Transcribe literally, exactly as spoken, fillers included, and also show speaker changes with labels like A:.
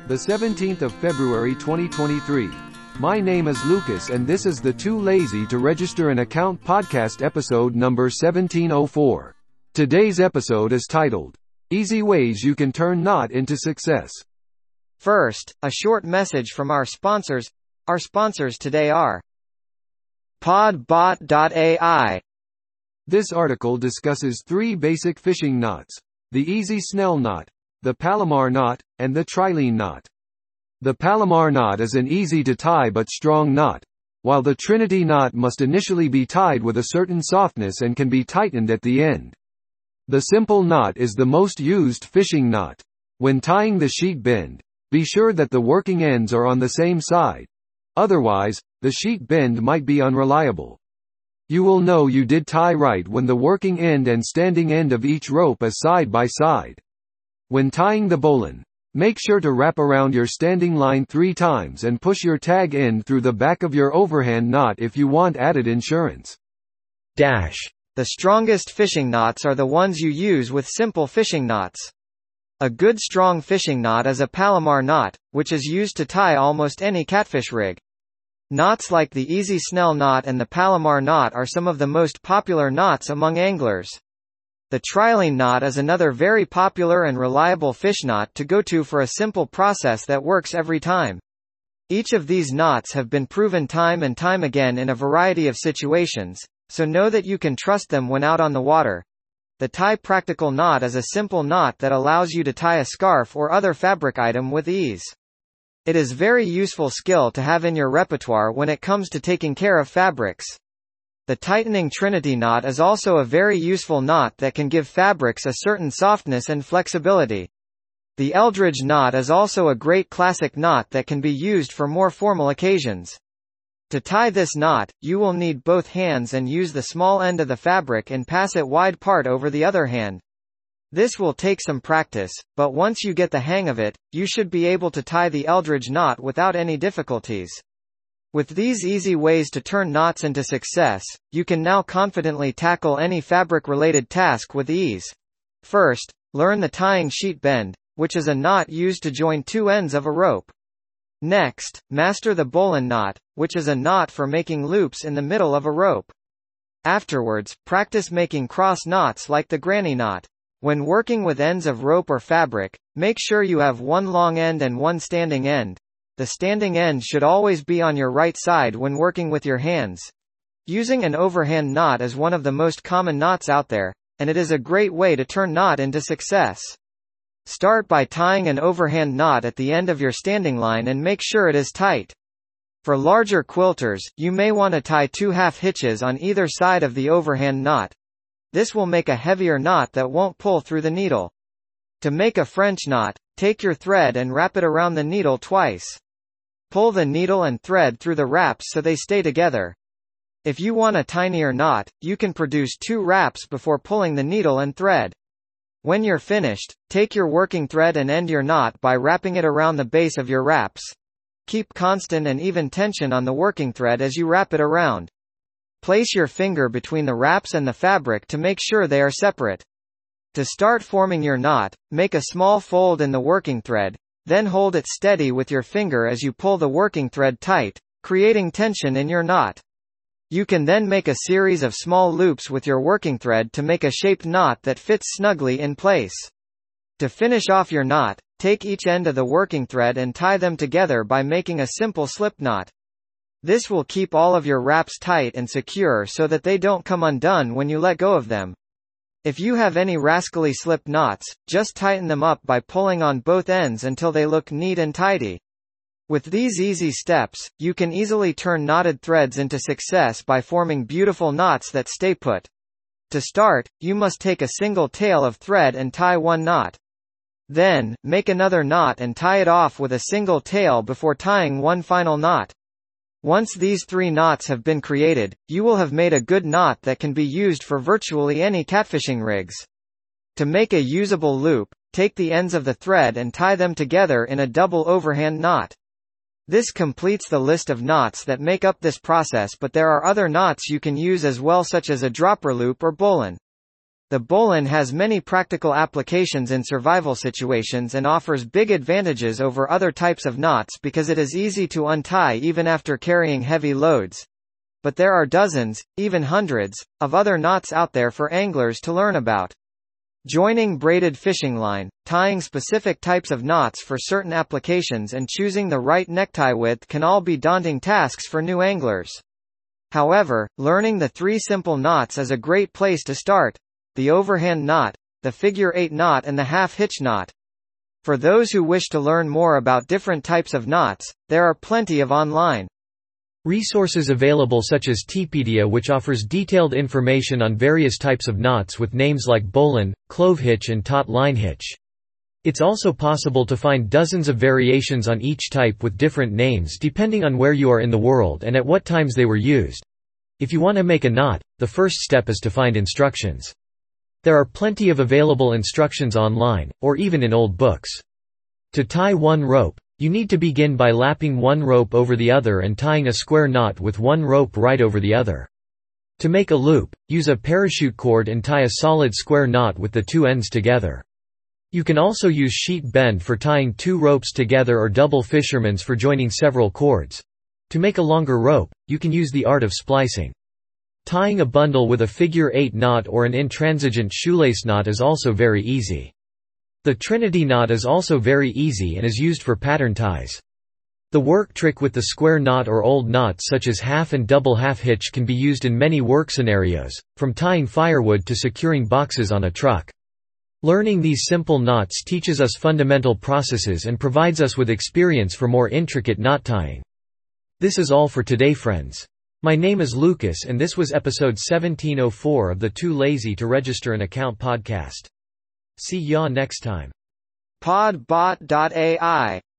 A: the seventeenth of February twenty twenty-three. My name is Lucas and this is the Too Lazy to Register an Account podcast episode number seventeen oh four. Today's episode is titled, Easy Ways You Can Turn Not into Success.
B: First, a short message from our sponsors. Our sponsors today are Podbot dot A I.
A: This article discusses three basic fishing knots: the Easy Snell knot, the Palomar knot, and the Trilene knot. The Palomar knot is an easy-to-tie but strong knot, while the Trinity knot must initially be tied with a certain softness and can be tightened at the end. The simple knot is the most used fishing knot. When tying the sheet bend, be sure that the working ends are on the same side. Otherwise, the sheet bend might be unreliable. You will know you did tie right when the working end and standing end of each rope is side by side. When tying the bowline, make sure to wrap around your standing line three times and push your tag end through the back of your overhand knot if you want added insurance.
B: Dash. The strongest fishing knots are the ones you use with simple fishing knots. A good strong fishing knot is a Palomar knot, which is used to tie almost any catfish rig. Knots like the Easy Snell knot and the Palomar knot are some of the most popular knots among anglers. The Trilene knot is another very popular and reliable fish knot to go to for a simple process that works every time. Each of these knots have been proven time and time again in a variety of situations, so know that you can trust them when out on the water. The Tie Practical knot is a simple knot that allows you to tie a scarf or other fabric item with ease. It is very useful skill to have in your repertoire when it comes to taking care of fabrics. The tightening Trinity knot is also a very useful knot that can give fabrics a certain softness and flexibility. The Eldridge knot is also a great classic knot that can be used for more formal occasions. To tie this knot, you will need both hands and use the small end of the fabric and pass it wide part over the other hand. This will take some practice, but once you get the hang of it, you should be able to tie the Eldridge knot without any difficulties. With these easy ways to turn knots into success, you can now confidently tackle any fabric-related task with ease. First, learn the tying sheet bend, which is a knot used to join two ends of a rope. Next, master the bowline knot, which is a knot for making loops in the middle of a rope. Afterwards, practice making cross knots like the granny knot. When working with ends of rope or fabric, make sure you have one long end and one standing end. The standing end should always be on your right side when working with your hands. Using an overhand knot is one of the most common knots out there, and it is a great way to turn knot into success. Start by tying an overhand knot at the end of your standing line and make sure it is tight. For larger quilters, you may want to tie two half hitches on either side of the overhand knot. This will make a heavier knot that won't pull through the needle. To make a French knot, take your thread and wrap it around the needle twice. Pull the needle and thread through the wraps so they stay together. If you want a tinier knot, you can produce two wraps before pulling the needle and thread. When you're finished, take your working thread and end your knot by wrapping it around the base of your wraps. Keep constant and even tension on the working thread as you wrap it around. Place your finger between the wraps and the fabric to make sure they are separate. To start forming your knot, make a small fold in the working thread, then hold it steady with your finger as you pull the working thread tight, creating tension in your knot. You can then make a series of small loops with your working thread to make a shaped knot that fits snugly in place. To finish off your knot, take each end of the working thread and tie them together by making a simple slip knot. This will keep all of your wraps tight and secure so that they don't come undone when you let go of them. If you have any rascally slip knots, just tighten them up by pulling on both ends until they look neat and tidy. With these easy steps, you can easily turn knotted threads into success by forming beautiful knots that stay put. To start, you must take a single tail of thread and tie one knot. Then, make another knot and tie it off with a single tail before tying one final knot. Once these three knots have been created, you will have made a good knot that can be used for virtually any catfishing rigs. To make a usable loop, take the ends of the thread and tie them together in a double overhand knot. This completes the list of knots that make up this process, but there are other knots you can use as well, such as a dropper loop or bowline. The bowline has many practical applications in survival situations and offers big advantages over other types of knots because it is easy to untie even after carrying heavy loads. But there are dozens, even hundreds, of other knots out there for anglers to learn about. Joining braided fishing line, tying specific types of knots for certain applications and choosing the right necktie width can all be daunting tasks for new anglers. However, learning the three simple knots is a great place to start: the overhand knot, the figure eight knot and the half hitch knot. For those who wish to learn more about different types of knots, there are plenty of online
C: resources available such as Tpedia, which offers detailed information on various types of knots with names like bowline, clove hitch and taut line hitch. It's also possible to find dozens of variations on each type with different names depending on where you are in the world and at what times they were used. If you want to make a knot, the first step is to find instructions. There are plenty of available instructions online, or even in old books. To tie one rope, you need to begin by lapping one rope over the other and tying a square knot with one rope right over the other. To make a loop, use a parachute cord and tie a solid square knot with the two ends together. You can also use sheet bend for tying two ropes together or double fisherman's for joining several cords. To make a longer rope, you can use the art of splicing. Tying a bundle with a figure eight knot or an intransigent shoelace knot is also very easy. The Trinity knot is also very easy and is used for pattern ties. The work trick with the square knot or old knots such as half and double half hitch can be used in many work scenarios, from tying firewood to securing boxes on a truck. Learning these simple knots teaches us fundamental processes and provides us with experience for more intricate knot tying. This is all for today, friends. My name is Lucas and this was episode seventeen oh four of the Too Lazy to Register an Account podcast. See ya next time.
B: Podbot dot A I